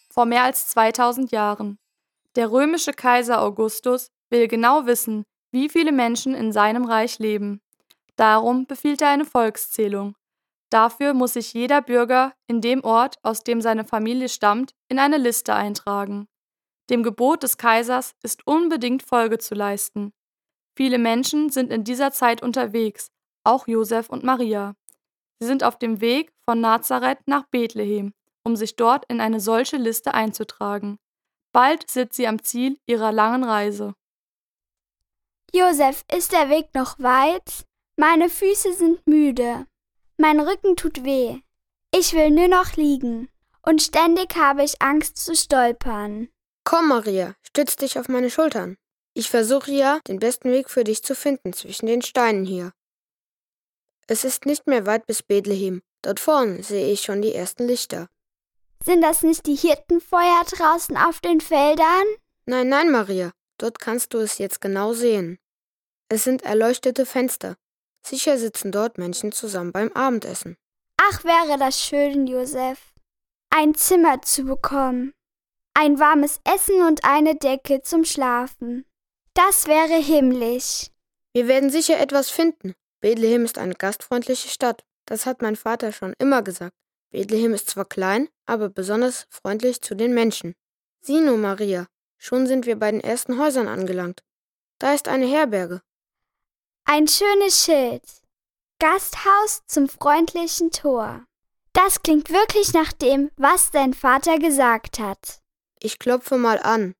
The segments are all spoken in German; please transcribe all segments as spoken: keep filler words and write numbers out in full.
vor mehr als zweitausend Jahren. Der römische Kaiser Augustus will genau wissen, wie viele Menschen in seinem Reich leben. Darum befiehlt er eine Volkszählung. Dafür muss sich jeder Bürger in dem Ort, aus dem seine Familie stammt, in eine Liste eintragen. Dem Gebot des Kaisers ist unbedingt Folge zu leisten. Viele Menschen sind in dieser Zeit unterwegs, auch Josef und Maria. Sie sind auf dem Weg von Nazareth nach Bethlehem, um sich dort in eine solche Liste einzutragen. Bald sind sie am Ziel ihrer langen Reise. Josef, ist der Weg noch weit? Meine Füße sind müde. Mein Rücken tut weh. Ich will nur noch liegen. Und ständig habe ich Angst zu stolpern. Komm, Maria, stütz dich auf meine Schultern. Ich versuche ja, den besten Weg für dich zu finden zwischen den Steinen hier. Es ist nicht mehr weit bis Bethlehem. Dort vorne sehe ich schon die ersten Lichter. Sind das nicht die Hirtenfeuer draußen auf den Feldern? Nein, nein, Maria, dort kannst du es jetzt genau sehen. Es sind erleuchtete Fenster. Sicher sitzen dort Menschen zusammen beim Abendessen. Ach, wäre das schön, Josef, ein Zimmer zu bekommen. Ein warmes Essen und eine Decke zum Schlafen. Das wäre himmlisch. Wir werden sicher etwas finden. Bethlehem ist eine gastfreundliche Stadt. Das hat mein Vater schon immer gesagt. Bethlehem ist zwar klein, aber besonders freundlich zu den Menschen. Sieh nur, Maria, schon sind wir bei den ersten Häusern angelangt. Da ist eine Herberge. Ein schönes Schild. Gasthaus zum freundlichen Tor. Das klingt wirklich nach dem, was dein Vater gesagt hat. Ich klopfe mal an.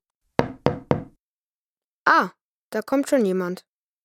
Ah, da kommt schon jemand.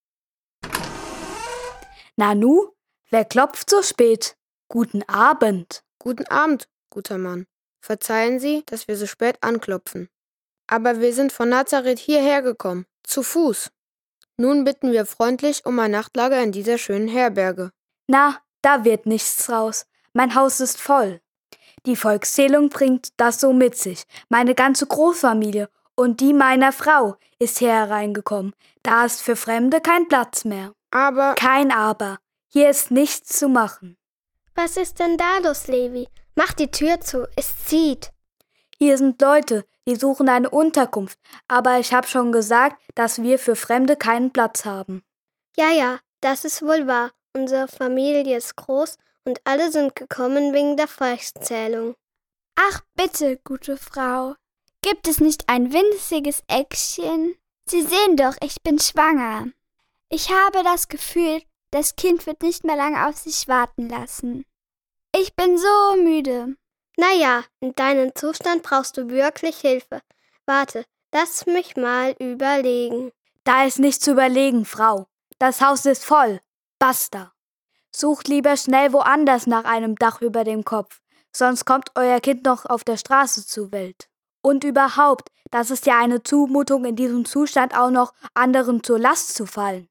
Nanu, wer klopft so spät? Guten Abend. Guten Abend, guter Mann. Verzeihen Sie, dass wir so spät anklopfen. Aber wir sind von Nazareth hierher gekommen, zu Fuß. Nun bitten wir freundlich um ein Nachtlager in dieser schönen Herberge. Na, da wird nichts raus. Mein Haus ist voll. Die Volkszählung bringt das so mit sich. Meine ganze Großfamilie und die meiner Frau ist hier hereingekommen. Da ist für Fremde kein Platz mehr. Aber... Kein Aber. Hier ist nichts zu machen. Was ist denn da los, Levi? Mach die Tür zu, es zieht. Hier sind Leute, die suchen eine Unterkunft, aber ich habe schon gesagt, dass wir für Fremde keinen Platz haben. Ja, ja, das ist wohl wahr. Unsere Familie ist groß und alle sind gekommen wegen der Volkszählung. Ach bitte, gute Frau, gibt es nicht ein winziges Eckchen? Sie sehen doch, ich bin schwanger. Ich habe das Gefühl, das Kind wird nicht mehr lange auf sich warten lassen. Ich bin so müde. Naja, in deinem Zustand brauchst du wirklich Hilfe. Warte, lass mich mal überlegen. Da ist nichts zu überlegen, Frau. Das Haus ist voll. Basta. Sucht lieber schnell woanders nach einem Dach über dem Kopf, sonst kommt euer Kind noch auf der Straße zur Welt. Und überhaupt, das ist ja eine Zumutung, in diesem Zustand auch noch anderen zur Last zu fallen.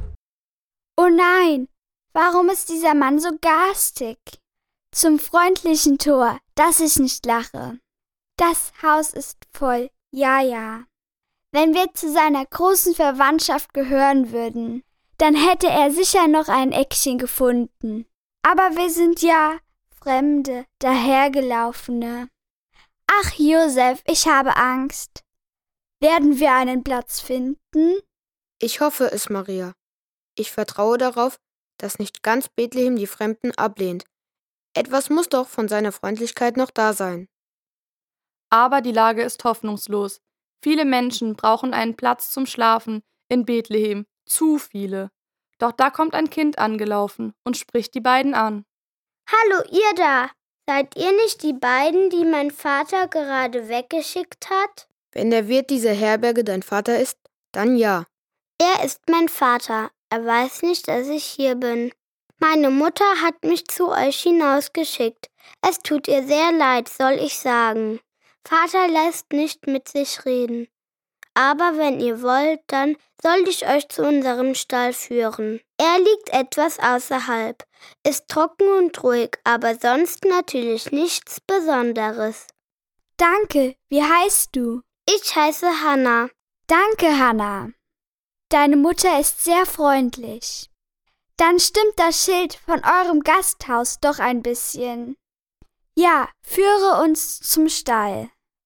Oh nein, warum ist dieser Mann so garstig? Zum freundlichen Tor, dass ich nicht lache. Das Haus ist voll, ja, ja. Wenn wir zu seiner großen Verwandtschaft gehören würden, dann hätte er sicher noch ein Eckchen gefunden. Aber wir sind ja Fremde, Dahergelaufene. Ach, Josef, ich habe Angst. Werden wir einen Platz finden? Ich hoffe es, Maria. Ich vertraue darauf, dass nicht ganz Bethlehem die Fremden ablehnt. Etwas muss doch von seiner Freundlichkeit noch da sein. Aber die Lage ist hoffnungslos. Viele Menschen brauchen einen Platz zum Schlafen in Bethlehem. Zu viele. Doch da kommt ein Kind angelaufen und spricht die beiden an. Hallo, ihr da! Seid ihr nicht die beiden, die mein Vater gerade weggeschickt hat? Wenn der Wirt dieser Herberge dein Vater ist, dann ja. Er ist mein Vater. Er weiß nicht, dass ich hier bin. Meine Mutter hat mich zu euch hinausgeschickt. Es tut ihr sehr leid, soll ich sagen. Vater lässt nicht mit sich reden. Aber wenn ihr wollt, dann soll ich euch zu unserem Stall führen. Er liegt etwas außerhalb, ist trocken und ruhig, aber sonst natürlich nichts Besonderes. Danke, wie heißt du? Ich heiße Hannah. Danke, Hannah. Deine Mutter ist sehr freundlich. Dann stimmt das Schild von eurem Gasthaus doch ein bisschen. Ja, führe uns zum Stall.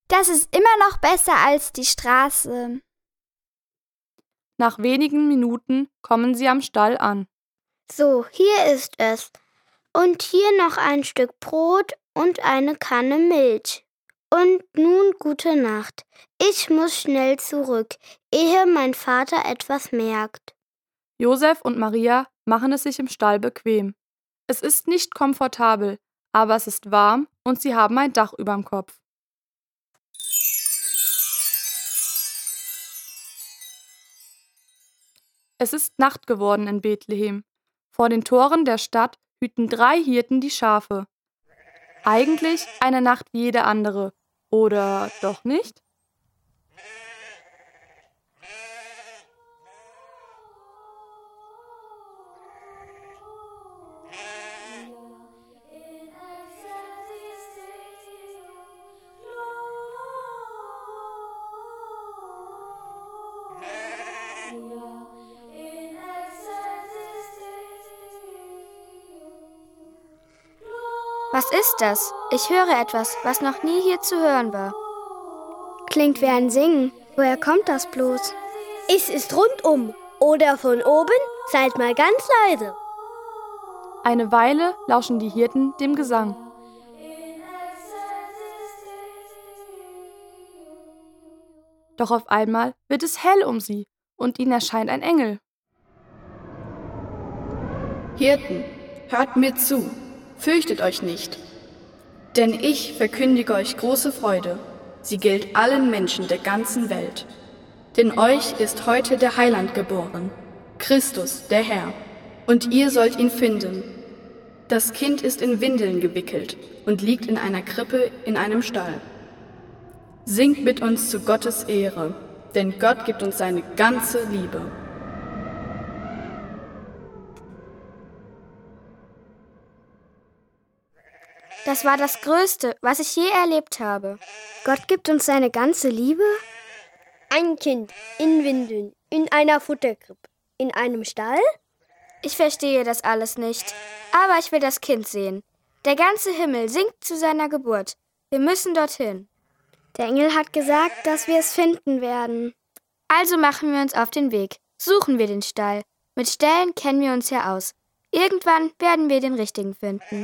Das ist immer noch besser als die Straße. Nach wenigen Minuten kommen sie am Stall an. So, hier ist es. Und hier noch ein Stück Brot und eine Kanne Milch. Und nun gute Nacht. Ich muss schnell zurück, ehe mein Vater etwas merkt. Josef und Maria machen es sich im Stall bequem. Es ist nicht komfortabel, aber es ist warm und sie haben ein Dach überm Kopf. Es ist Nacht geworden in Bethlehem. Vor den Toren der Stadt hüten drei Hirten die Schafe. Eigentlich eine Nacht wie jede andere. Oder doch nicht? Was ist das? Ich höre etwas, was noch nie hier zu hören war. Klingt wie ein Singen. Woher kommt das bloß? Es ist rundum oder von oben. Seid mal ganz leise. Eine Weile lauschen die Hirten dem Gesang. Doch auf einmal wird es hell um sie und ihnen erscheint ein Engel. Hirten, hört mir zu, fürchtet euch nicht, denn ich verkündige euch große Freude, sie gilt allen Menschen der ganzen Welt. Denn euch ist heute der Heiland geboren, Christus, der Herr, und ihr sollt ihn finden. Das Kind ist in Windeln gewickelt und liegt in einer Krippe in einem Stall. Singt mit uns zu Gottes Ehre, denn Gott gibt uns seine ganze Liebe. Das war das Größte, was ich je erlebt habe. Gott gibt uns seine ganze Liebe? Ein Kind in Windeln, in einer Futterkrippe, in einem Stall? Ich verstehe das alles nicht, aber ich will das Kind sehen. Der ganze Himmel singt zu seiner Geburt. Wir müssen dorthin. Der Engel hat gesagt, dass wir es finden werden. Also machen wir uns auf den Weg. Suchen wir den Stall. Mit Ställen kennen wir uns ja aus. Irgendwann werden wir den richtigen finden.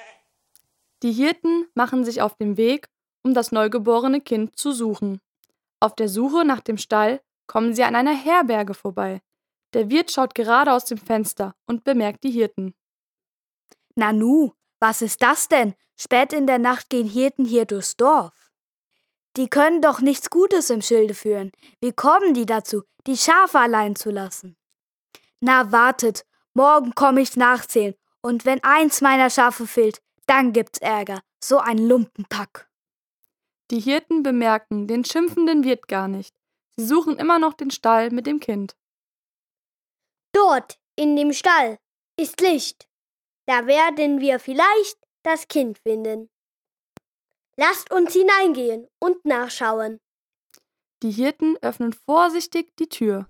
Die Hirten machen sich auf den Weg, um das neugeborene Kind zu suchen. Auf der Suche nach dem Stall kommen sie an einer Herberge vorbei. Der Wirt schaut gerade aus dem Fenster und bemerkt die Hirten. Nanu, was ist das denn? Spät in der Nacht gehen Hirten hier durchs Dorf. Die können doch nichts Gutes im Schilde führen. Wie kommen die dazu, die Schafe allein zu lassen? Na, wartet, morgen komme ich nachzählen. Und wenn eins meiner Schafe fehlt, dann gibt's Ärger. So ein Lumpenpack. Die Hirten bemerken den schimpfenden Wirt gar nicht. Sie suchen immer noch den Stall mit dem Kind. Dort, in dem Stall, ist Licht. Da werden wir vielleicht das Kind finden. Lasst uns hineingehen und nachschauen. Die Hirten öffnen vorsichtig die Tür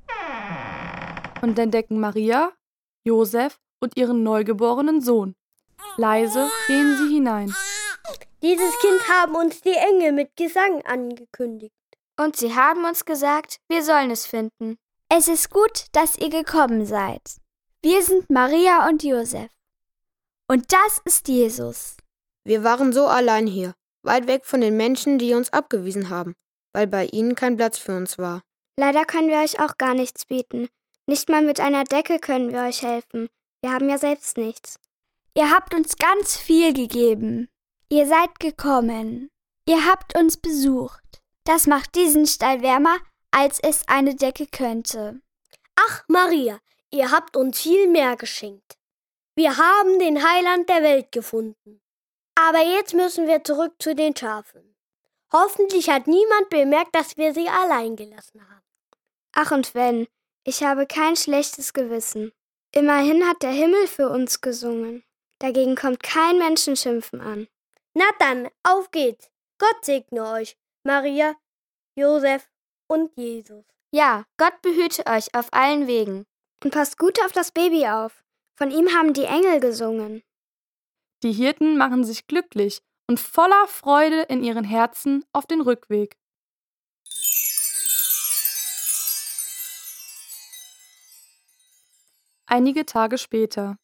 und entdecken Maria, Josef und ihren neugeborenen Sohn. Leise gehen sie hinein. Dieses Kind haben uns die Engel mit Gesang angekündigt. Und sie haben uns gesagt, wir sollen es finden. Es ist gut, dass ihr gekommen seid. Wir sind Maria und Josef. Und das ist Jesus. Wir waren so allein hier, weit weg von den Menschen, die uns abgewiesen haben, weil bei ihnen kein Platz für uns war. Leider können wir euch auch gar nichts bieten. Nicht mal mit einer Decke können wir euch helfen. Wir haben ja selbst nichts. Ihr habt uns ganz viel gegeben. Ihr seid gekommen. Ihr habt uns besucht. Das macht diesen Stall wärmer, als es eine Decke könnte. Ach, Maria, ihr habt uns viel mehr geschenkt. Wir haben den Heiland der Welt gefunden. Aber jetzt müssen wir zurück zu den Schafen. Hoffentlich hat niemand bemerkt, dass wir sie allein gelassen haben. Ach und wenn, ich habe kein schlechtes Gewissen. Immerhin hat der Himmel für uns gesungen. Dagegen kommt kein Menschenschimpfen an. Na dann, auf geht's. Gott segne euch, Maria, Josef und Jesus. Ja, Gott behüte euch auf allen Wegen. Und passt gut auf das Baby auf. Von ihm haben die Engel gesungen. Die Hirten machen sich glücklich und voller Freude in ihren Herzen auf den Rückweg. Einige Tage später.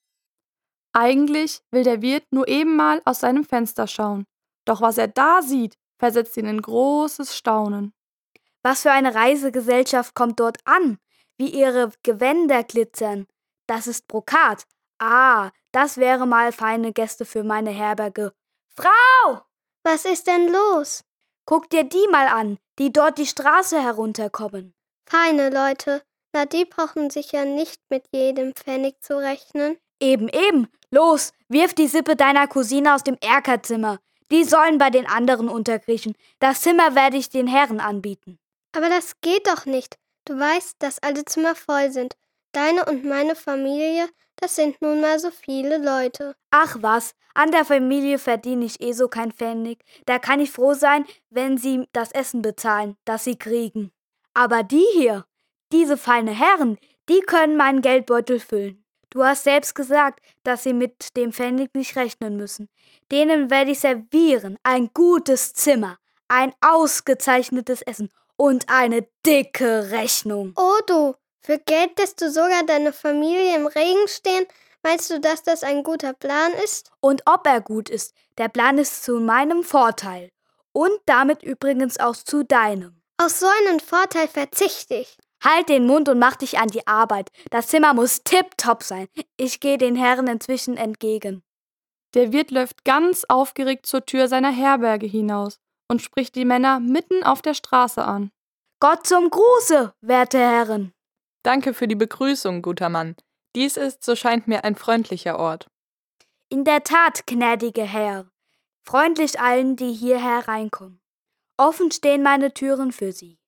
Eigentlich will der Wirt nur eben mal aus seinem Fenster schauen, doch was er da sieht, versetzt ihn in großes Staunen. Was für eine Reisegesellschaft kommt dort an? Wie ihre Gewänder glitzern. Das ist Brokat. Ah, das wäre mal feine Gäste für meine Herberge. Frau! Was ist denn los? Guck dir die mal an, die dort die Straße herunterkommen. Feine Leute. Na, die brauchen sich ja nicht mit jedem Pfennig zu rechnen. Eben, eben. Los, wirf die Sippe deiner Cousine aus dem Erkerzimmer. Die sollen bei den anderen unterkriechen. Das Zimmer werde ich den Herren anbieten. Aber das geht doch nicht. Du weißt, dass alle Zimmer voll sind. Deine und meine Familie, das sind nun mal so viele Leute. Ach was, an der Familie verdiene ich eh so kein Pfennig. Da kann ich froh sein, wenn sie das Essen bezahlen, das sie kriegen. Aber die hier, diese feine Herren, die können meinen Geldbeutel füllen. Du hast selbst gesagt, dass sie mit dem Pfennig nicht rechnen müssen. Denen werde ich servieren, ein gutes Zimmer, ein ausgezeichnetes Essen und eine dicke Rechnung. Oh du, für Geld lässt du sogar deine Familie im Regen stehen? Meinst du, dass das ein guter Plan ist? Und ob er gut ist, der Plan ist zu meinem Vorteil. Und damit übrigens auch zu deinem. Auf so einen Vorteil verzichte ich. Halt den Mund und mach dich an die Arbeit. Das Zimmer muss tipptopp sein. Ich gehe den Herren inzwischen entgegen. Der Wirt läuft ganz aufgeregt zur Tür seiner Herberge hinaus und spricht die Männer mitten auf der Straße an. Gott zum Gruße, werte Herren. Danke für die Begrüßung, guter Mann. Dies ist, so scheint mir, ein freundlicher Ort. In der Tat, gnädige Herr. Freundlich allen, die hier hereinkommen. Offen stehen meine Türen für Sie.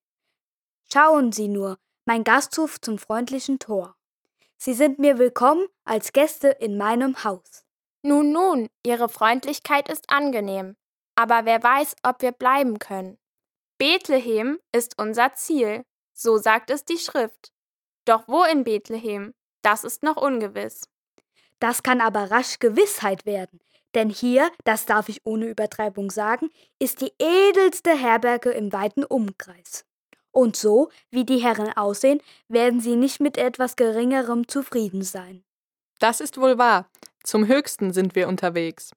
Schauen Sie nur, mein Gasthof zum freundlichen Tor. Sie sind mir willkommen als Gäste in meinem Haus. Nun, nun, Ihre Freundlichkeit ist angenehm. Aber wer weiß, ob wir bleiben können. Bethlehem ist unser Ziel, so sagt es die Schrift. Doch wo in Bethlehem? Das ist noch ungewiss. Das kann aber rasch Gewissheit werden, denn hier, das darf ich ohne Übertreibung sagen, ist die edelste Herberge im weiten Umkreis. Und so, wie die Herren aussehen, werden sie nicht mit etwas Geringerem zufrieden sein. Das ist wohl wahr. Zum Höchsten sind wir unterwegs.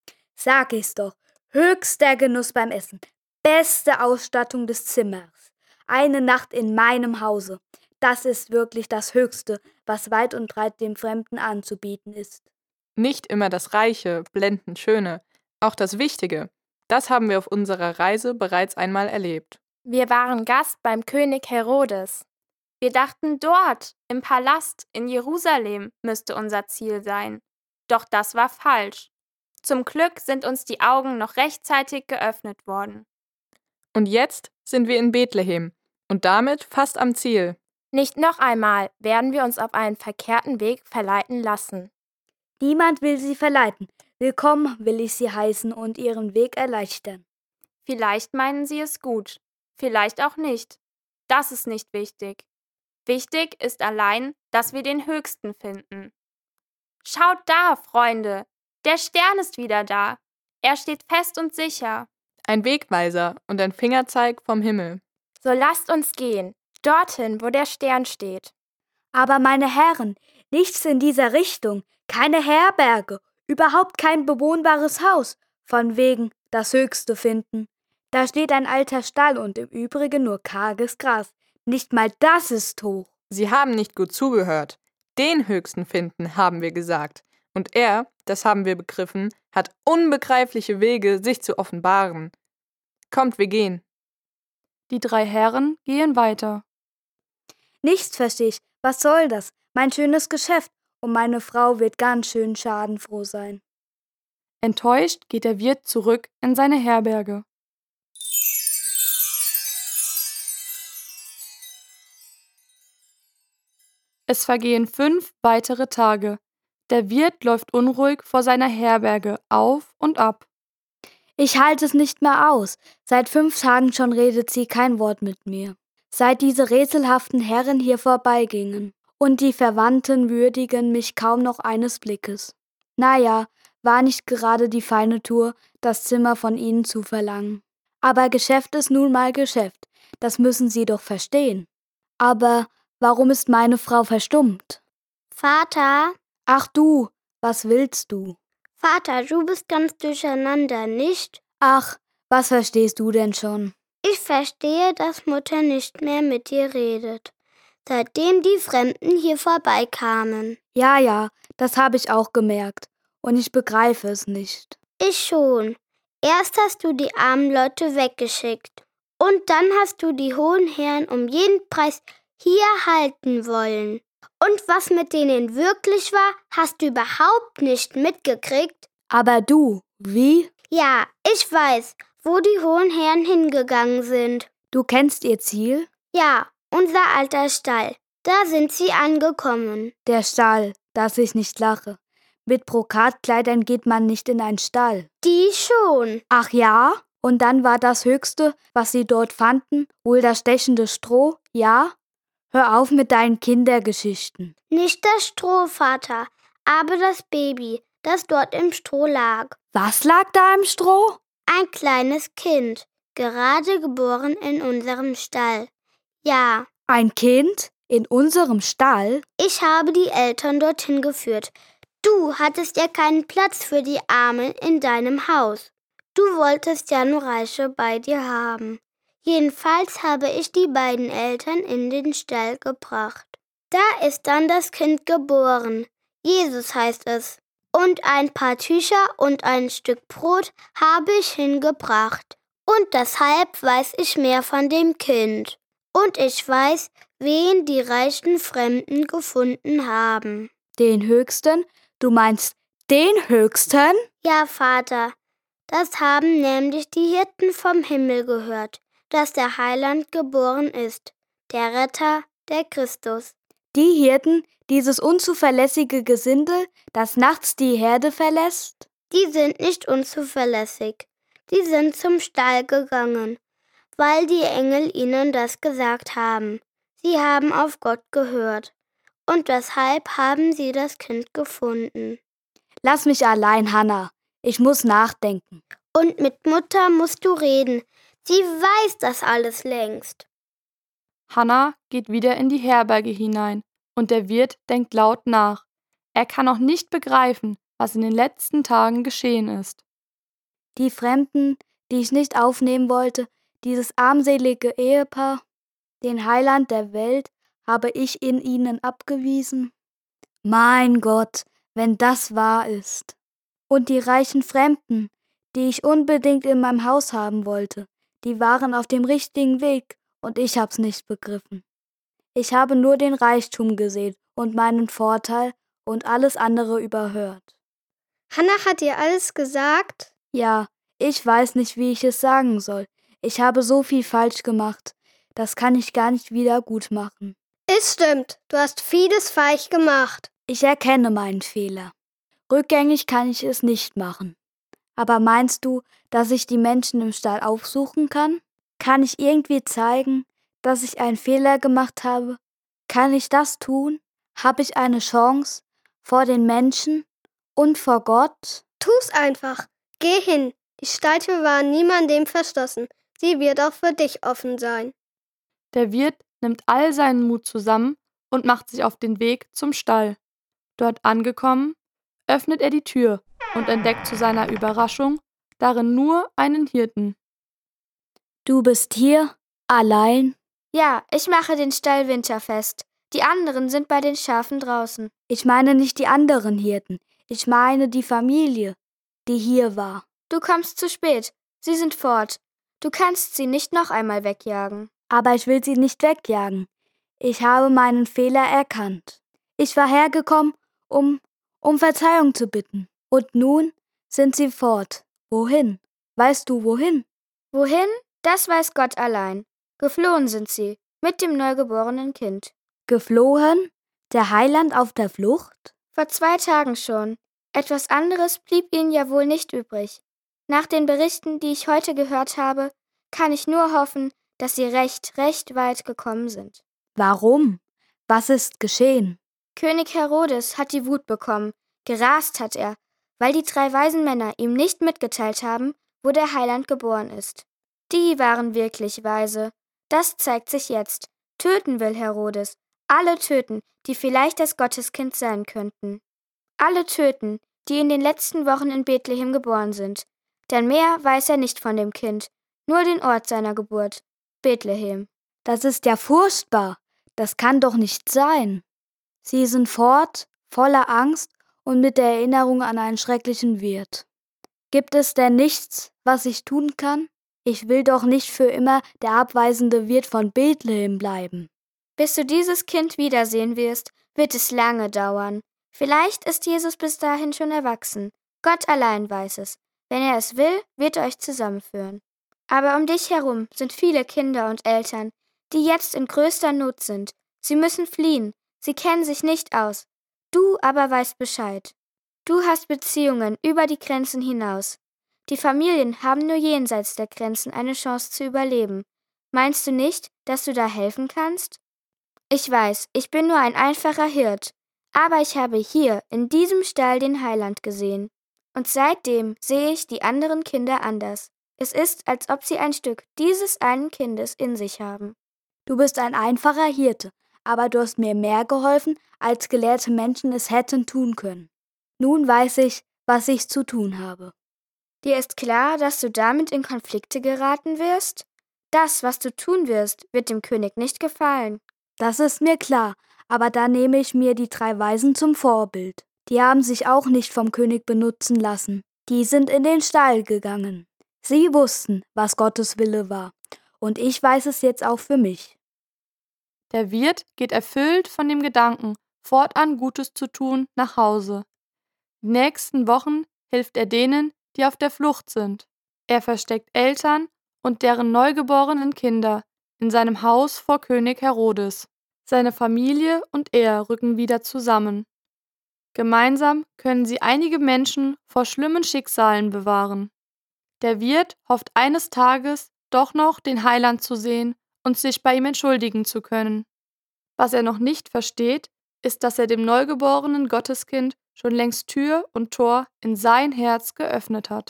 Sag ich's doch. Höchster Genuss beim Essen. Beste Ausstattung des Zimmers. Eine Nacht in meinem Hause. Das ist wirklich das Höchste, was weit und breit dem Fremden anzubieten ist. Nicht immer das Reiche, blendend Schöne, auch das Wichtige. Das haben wir auf unserer Reise bereits einmal erlebt. Wir waren Gast beim König Herodes. Wir dachten, dort, im Palast in Jerusalem, müsste unser Ziel sein. Doch das war falsch. Zum Glück sind uns die Augen noch rechtzeitig geöffnet worden. Und jetzt sind wir in Bethlehem und damit fast am Ziel. Nicht noch einmal werden wir uns auf einen verkehrten Weg verleiten lassen. Niemand will sie verleiten. Willkommen will ich sie heißen und ihren Weg erleichtern. Vielleicht meinen sie es gut, vielleicht auch nicht. Das ist nicht wichtig. Wichtig ist allein, dass wir den Höchsten finden. Schaut da, Freunde, der Stern ist wieder da. Er steht fest und sicher. Ein Wegweiser und ein Fingerzeig vom Himmel. So lasst uns gehen, dorthin, wo der Stern steht. Aber meine Herren, nichts in dieser Richtung, keine Herberge, überhaupt kein bewohnbares Haus, von wegen das Höchste finden. Da steht ein alter Stall und im Übrigen nur karges Gras. Nicht mal das ist hoch. Sie haben nicht gut zugehört. Den Höchsten finden, haben wir gesagt. Und er, das haben wir begriffen, hat unbegreifliche Wege, sich zu offenbaren. Kommt, wir gehen. Die drei Herren gehen weiter. Nichts versteh ich. Was soll das? Mein schönes Geschäft. Und meine Frau wird ganz schön schadenfroh sein. Enttäuscht geht der Wirt zurück in seine Herberge. Es vergehen fünf weitere Tage. Der Wirt läuft unruhig vor seiner Herberge auf und ab. Ich halte es nicht mehr aus. Seit fünf Tagen schon redet sie kein Wort mit mir. Seit diese rätselhaften Herren hier vorbeigingen. Und die Verwandten würdigen mich kaum noch eines Blickes. Naja, war nicht gerade die feine Tour, das Zimmer von Ihnen zu verlangen. Aber Geschäft ist nun mal Geschäft, das müssen Sie doch verstehen. Aber warum ist meine Frau verstummt? Vater, Ach du, was willst du? Vater, du bist ganz durcheinander, nicht? Ach, was verstehst du denn schon? Ich verstehe, dass Mutter nicht mehr mit dir redet, seitdem die Fremden hier vorbeikamen. Ja, ja, das habe ich auch gemerkt. Und ich begreife es nicht. Ich schon. Erst hast du die armen Leute weggeschickt. Und dann hast du die hohen Herren um jeden Preis hier halten wollen. Und was mit denen wirklich war, hast du überhaupt nicht mitgekriegt? Aber du, wie? Ja, ich weiß, wo die hohen Herren hingegangen sind. Du kennst ihr Ziel? Ja, unser alter Stall. Da sind sie angekommen. Der Stall, dass ich nicht lache. Mit Brokatkleidern geht man nicht in einen Stall. Die schon. Ach ja? Und dann war das Höchste, was sie dort fanden, wohl das stechende Stroh, ja? Hör auf mit deinen Kindergeschichten. Nicht das Stroh, Vater, aber das Baby, das dort im Stroh lag. Was lag da im Stroh? Ein kleines Kind, gerade geboren in unserem Stall. Ja. Ein Kind? In unserem Stall? Ich habe die Eltern dorthin geführt. Du hattest ja keinen Platz für die Armen in deinem Haus. Du wolltest ja nur Reiche bei dir haben. Jedenfalls habe ich die beiden Eltern in den Stall gebracht. Da ist dann das Kind geboren. Jesus heißt es. Und ein paar Tücher und ein Stück Brot habe ich hingebracht. Und deshalb weiß ich mehr von dem Kind. Und ich weiß, wen die reichen Fremden gefunden haben. Den Höchsten? Du meinst den Höchsten? Ja, Vater. Das haben nämlich die Hirten vom Himmel gehört, dass der Heiland geboren ist, der Retter, der Christus. Die Hirten, dieses unzuverlässige Gesindel, das nachts die Herde verlässt? Die sind nicht unzuverlässig. Die sind zum Stall gegangen, weil die Engel ihnen das gesagt haben. Sie haben auf Gott gehört. Und deshalb haben sie das Kind gefunden. Lass mich allein, Hannah. Ich muss nachdenken. Und mit Mutter musst du reden. Sie weiß das alles längst. Hannah geht wieder in die Herberge hinein und der Wirt denkt laut nach. Er kann noch nicht begreifen, was in den letzten Tagen geschehen ist. Die Fremden, die ich nicht aufnehmen wollte, dieses armselige Ehepaar, den Heiland der Welt, habe ich in ihnen abgewiesen? Mein Gott, wenn das wahr ist. Und die reichen Fremden, die ich unbedingt in meinem Haus haben wollte, die waren auf dem richtigen Weg und ich hab's nicht begriffen. Ich habe nur den Reichtum gesehen und meinen Vorteil und alles andere überhört. Hannah hat dir alles gesagt? Ja, ich weiß nicht, wie ich es sagen soll. Ich habe so viel falsch gemacht. Das kann ich gar nicht wieder gut machen. Es stimmt, du hast vieles falsch gemacht. Ich erkenne meinen Fehler. Rückgängig kann ich es nicht machen. Aber meinst du, dass ich die Menschen im Stall aufsuchen kann? Kann ich irgendwie zeigen, dass ich einen Fehler gemacht habe? Kann ich das tun? Habe ich eine Chance vor den Menschen und vor Gott? Tu's einfach. Geh hin. Die Stalltür war niemandem verschlossen. Sie wird auch für dich offen sein. Der Wirt nimmt all seinen Mut zusammen und macht sich auf den Weg zum Stall. Dort angekommen, öffnet er die Tür und entdeckt zu seiner Überraschung darin nur einen Hirten. Du bist hier, allein? Ja, ich mache den Stall winterfest. Die anderen sind bei den Schafen draußen. Ich meine nicht die anderen Hirten. Ich meine die Familie, die hier war. Du kommst zu spät. Sie sind fort. Du kannst sie nicht noch einmal wegjagen. Aber ich will sie nicht wegjagen. Ich habe meinen Fehler erkannt. Ich war hergekommen, um, um Verzeihung zu bitten. Und nun sind sie fort. Wohin? Weißt du, wohin? Wohin? Das weiß Gott allein. Geflohen sind sie, mit dem neugeborenen Kind. Geflohen? Der Heiland auf der Flucht? Vor zwei Tagen schon. Etwas anderes blieb ihnen ja wohl nicht übrig. Nach den Berichten, die ich heute gehört habe, kann ich nur hoffen, dass sie recht, recht weit gekommen sind. Warum? Was ist geschehen? König Herodes hat die Wut bekommen. Gerast hat er, weil die drei weisen Männer ihm nicht mitgeteilt haben, wo der Heiland geboren ist. Die waren wirklich weise. Das zeigt sich jetzt. Töten will Herodes. Alle töten, die vielleicht das Gotteskind sein könnten. Alle töten, die in den letzten Wochen in Bethlehem geboren sind. Denn mehr weiß er nicht von dem Kind, nur den Ort seiner Geburt, Bethlehem. Das ist ja furchtbar. Das kann doch nicht sein. Sie sind fort, voller Angst und mit der Erinnerung an einen schrecklichen Wirt. Gibt es denn nichts, was ich tun kann? Ich will doch nicht für immer der abweisende Wirt von Bethlehem bleiben. Bis du dieses Kind wiedersehen wirst, wird es lange dauern. Vielleicht ist Jesus bis dahin schon erwachsen. Gott allein weiß es. Wenn er es will, wird er euch zusammenführen. Aber um dich herum sind viele Kinder und Eltern, die jetzt in größter Not sind. Sie müssen fliehen. Sie kennen sich nicht aus. Du aber weißt Bescheid. Du hast Beziehungen über die Grenzen hinaus. Die Familien haben nur jenseits der Grenzen eine Chance zu überleben. Meinst du nicht, dass du da helfen kannst? Ich weiß, ich bin nur ein einfacher Hirt, aber ich habe hier in diesem Stall den Heiland gesehen. Und seitdem sehe ich die anderen Kinder anders. Es ist, als ob sie ein Stück dieses einen Kindes in sich haben. Du bist ein einfacher Hirte, aber du hast mir mehr geholfen, als gelehrte Menschen es hätten tun können. Nun weiß ich, was ich zu tun habe. Dir ist klar, dass du damit in Konflikte geraten wirst? Das, was du tun wirst, wird dem König nicht gefallen. Das ist mir klar, aber da nehme ich mir die drei Weisen zum Vorbild. Die haben sich auch nicht vom König benutzen lassen. Die sind in den Stall gegangen. Sie wussten, was Gottes Wille war. Und ich weiß es jetzt auch für mich. Der Wirt geht erfüllt von dem Gedanken, fortan Gutes zu tun, nach Hause. Die nächsten Wochen hilft er denen, die auf der Flucht sind. Er versteckt Eltern und deren neugeborenen Kinder in seinem Haus vor König Herodes. Seine Familie und er rücken wieder zusammen. Gemeinsam können sie einige Menschen vor schlimmen Schicksalen bewahren. Der Wirt hofft eines Tages doch noch den Heiland zu sehen und sich bei ihm entschuldigen zu können. Was er noch nicht versteht, ist, dass er dem neugeborenen Gotteskind schon längst Tür und Tor in sein Herz geöffnet hat.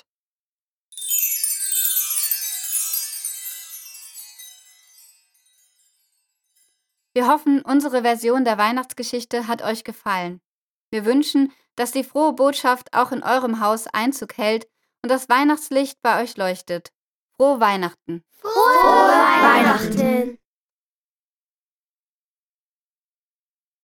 Wir hoffen, unsere Version der Weihnachtsgeschichte hat euch gefallen. Wir wünschen, dass die frohe Botschaft auch in eurem Haus Einzug hält und das Weihnachtslicht bei euch leuchtet. Frohe Weihnachten! Frohe Weihnachten!